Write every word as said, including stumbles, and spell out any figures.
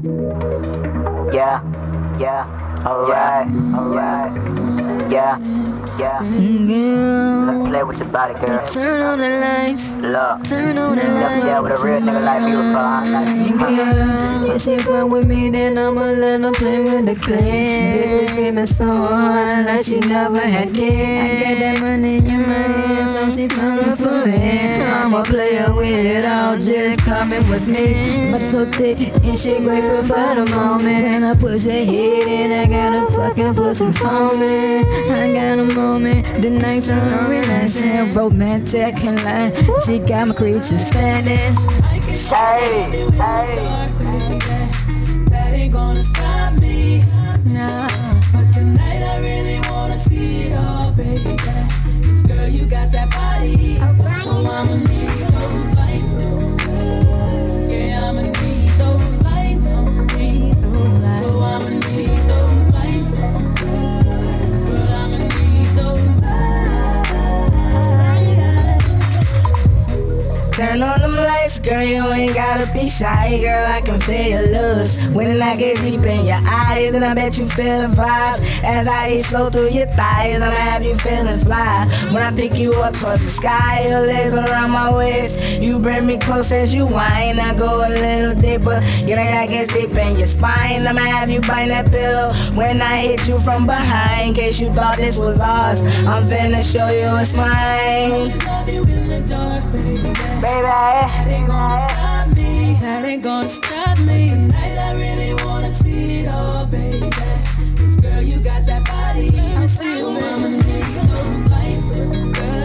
Yeah, yeah, alright, alright. Yeah, yeah. Let's play with your body, girl. Turn on the lights. Look, Turn on the yeah, lights. yeah, with a real nigga like you, huh? Girl, if she fuck with me, then I'ma let her play with the clip. Bitch was screaming so hard like she never had did. I got that money in my hand, so she falling for it. I'm a player with it all, just call me what's me. But so thick, and she grateful for the moment. And I push her head in, I got a fucking pussy foaming. I got a moment, the nights are relaxing, romantic and light. She got my creature standing. Hey, hey. That ain't gonna stop me, nah. But tonight I really wanna see it all, baby. Cause girl, you got that body, so I'ma need those lights. Yeah, I'ma need those lights. So I'ma need those lights. Girl, I'ma need those lights. Turn on them lights, girl, you ain't gotta be shy, girl, I can feel your lust when I get deep in your eyes, and I bet you feel the vibe as I eat slow through your thighs. I'ma have you feeling fly when I pick you up towards the sky. Your legs around my waist, you bring me close as you whine. I go a little deeper, get I get deep in your spine. I'ma have you bite that pillow when I hit you from behind. In case you thought this was ours, I'm finna show you it's mine. Baby, that ain't gonna stop me. That ain't gonna stop me. Tonight I really wanna see it all, baby. Cause girl, you got that body. So I'ma need those lights. Girl,